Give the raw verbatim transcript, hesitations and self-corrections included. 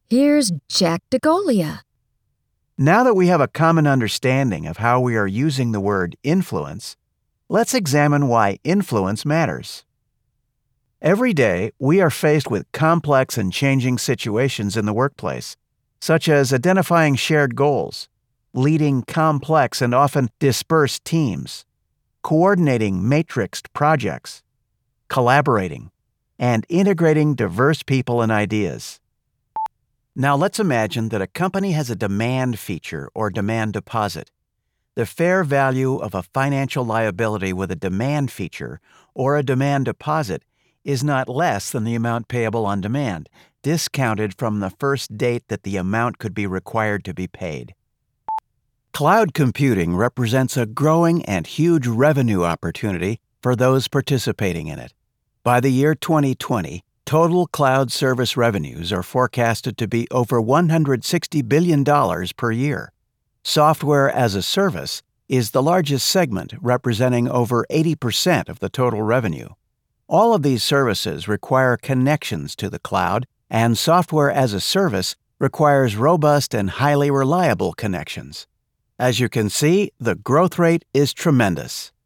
Here's Jack DeGolia. Now that we have a common understanding of how we are using the word influence, let's examine why influence matters. Every day, we are faced with complex and changing situations in the workplace, such as identifying shared goals, leading complex and often dispersed teams, coordinating matrixed projects, collaborating, and integrating diverse people and ideas. Now let's imagine that a company has a demand feature or demand deposit. The fair value of a financial liability with a demand feature or a demand deposit is not less than the amount payable on demand, discounted from the first date that the amount could be required to be paid. Cloud computing represents a growing and huge revenue opportunity for those participating in it. By the year twenty twenty, total cloud service revenues are forecasted to be over one hundred sixty billion dollars per year. Software as a service is the largest segment, representing over eighty percent of the total revenue. All of these services require connections to the cloud, and software as a service requires robust and highly reliable connections. As you can see, the growth rate is tremendous.